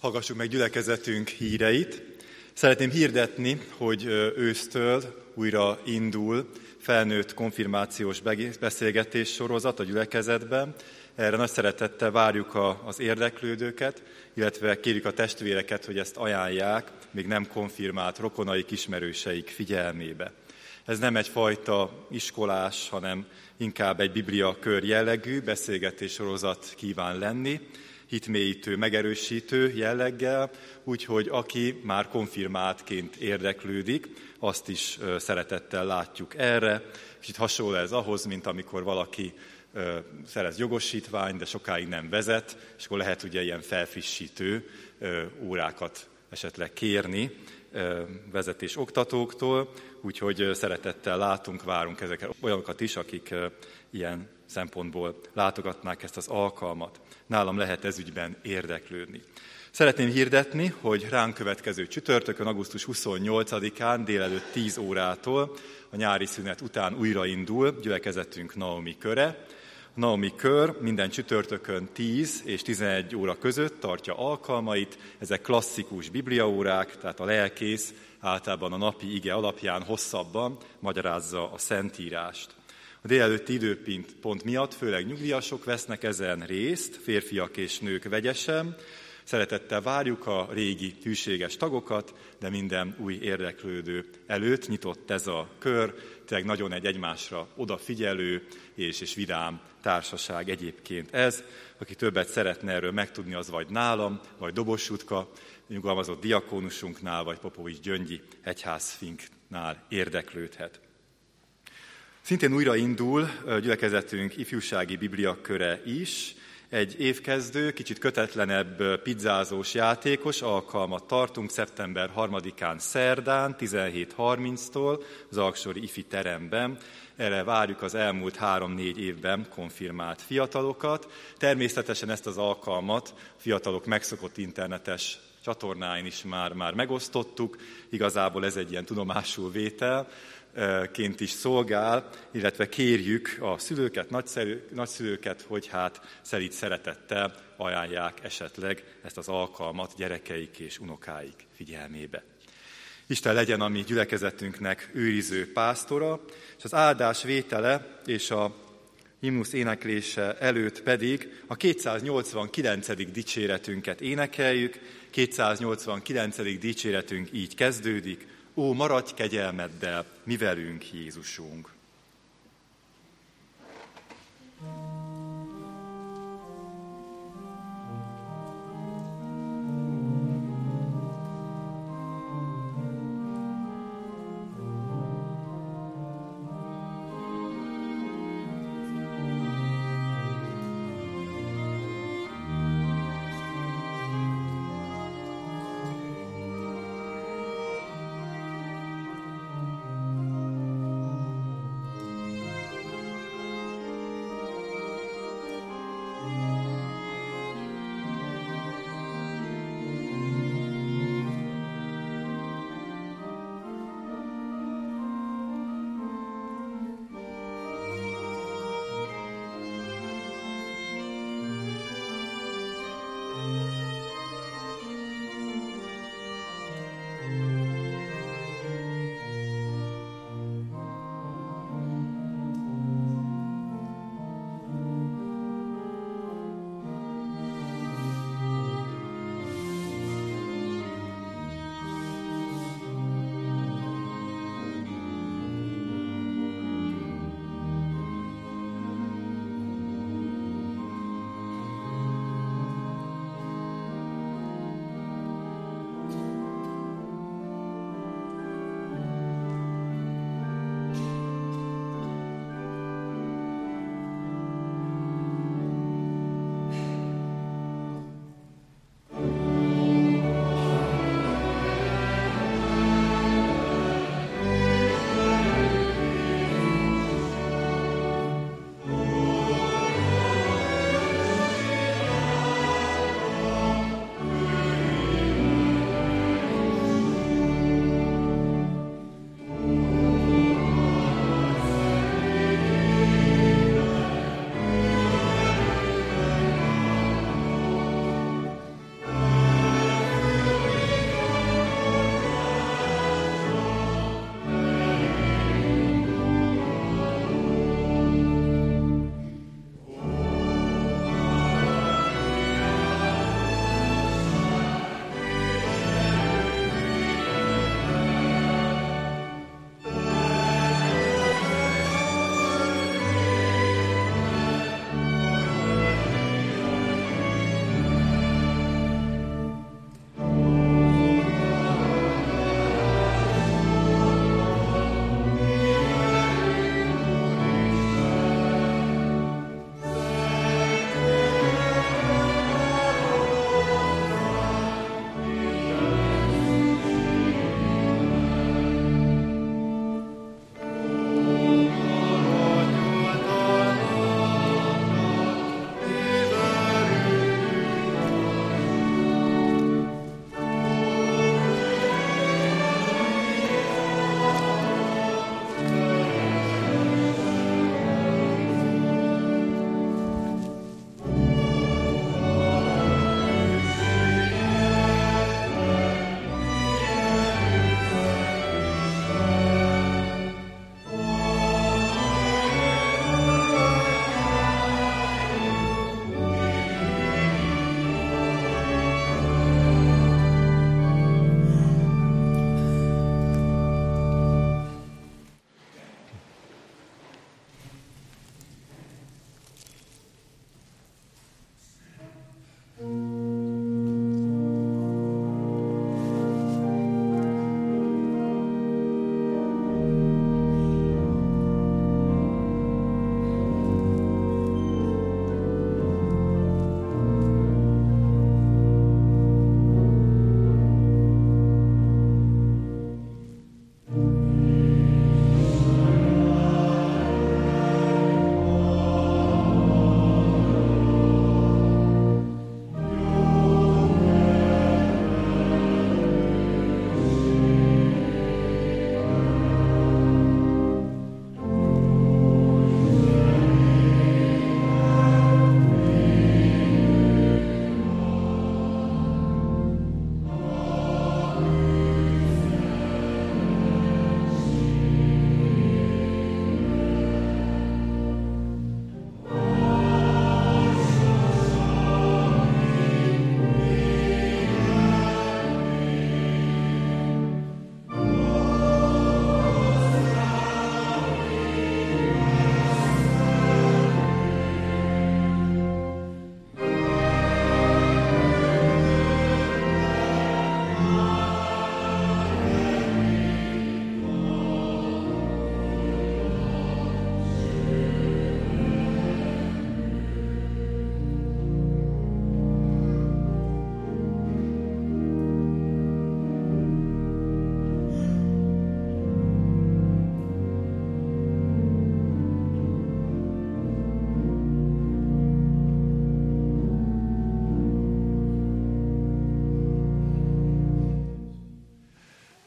Hallgassuk meg gyülekezetünk híreit. Szeretném hirdetni, hogy ősztől újra indul felnőtt konfirmációs beszélgetés sorozat a gyülekezetben. Erre nagy szeretettel várjuk az érdeklődőket, illetve kérjük a testvéreket, hogy ezt ajánlják még nem konfirmált rokonaik, ismerőseik figyelmébe. Ez nem egyfajta iskolás, hanem inkább egy bibliakör jellegű beszélgetés sorozat kíván lenni, hitmélyítő, megerősítő jelleggel, úgyhogy aki már konfirmáltként érdeklődik, azt is szeretettel látjuk erre. Kicsit hasonló ez ahhoz, mint amikor valaki szerez jogosítványt, de sokáig nem vezet, és akkor lehet ugye ilyen felfrissítő órákat esetleg kérni vezetés oktatóktól, úgyhogy szeretettel látunk, várunk ezeket olyanokat is, akik ilyen szempontból látogatnák ezt az alkalmat. Nálam lehet ez ügyben érdeklődni. Szeretném hirdetni, hogy ránk következő csütörtökön, augusztus 28-án délelőtt 10 órától a nyári szünet után újraindul gyülekezetünk Naomi köre. A Naomi kör minden csütörtökön 10 és 11 óra között tartja alkalmait. Ezek klasszikus bibliaórák, tehát a lelkész általában a napi ige alapján hosszabban magyarázza a Szentírást. A délelőtti időpont miatt főleg nyugdíjasok vesznek ezen részt, férfiak és nők vegyesen. Szeretettel várjuk a régi hűséges tagokat, de minden új érdeklődő előtt nyitott ez a kör, tényleg nagyon egy egymásra odafigyelő és vidám társaság egyébként ez. Aki többet szeretne erről megtudni, az vagy nálam, vagy Dobos Jutka, nyugalmazott diakónusunknál, vagy Popovics Gyöngyi egyházfinknál érdeklődhet. Szintén újraindul gyülekezetünk ifjúsági bibliaköre is. Egy évkezdő, kicsit kötetlenebb pizzázós játékos alkalmat tartunk szeptember 3-án szerdán 17:30-tól az Alksori ifi teremben. Erre várjuk az elmúlt 3-4 évben konfirmált fiatalokat. Természetesen ezt az alkalmat fiatalok megszokott internetes csatornáin is már megosztottuk. Igazából ez egy ilyen tudomásul vételként is szolgál, illetve kérjük a szülőket, nagyszülőket, hogy szelíd szeretettel ajánlják esetleg ezt az alkalmat gyerekeik és unokáik figyelmébe. Isten legyen a mi gyülekezetünknek őriző pásztora, és az áldás vétele és a himnusz éneklése előtt pedig a 289. dicséretünket énekeljük. 289. dicséretünk így kezdődik: Ó, maradj kegyelmeddel, mi velünk, Jézusunk!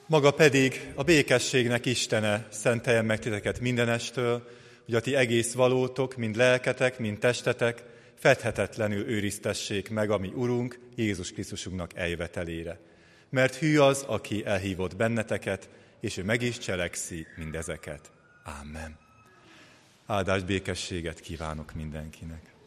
Maga pedig a békességnek Istene szenteljen meg titeket mindenestől, hogy a ti egész valótok, mind lelketek, mind testetek fedhetetlenül őriztessék meg a mi Urunk, Jézus Krisztusunknak eljövetelére. Mert hű az, aki elhívott benneteket, és ő meg is cselekszi mindezeket. Amen. Áldás békességet kívánok mindenkinek.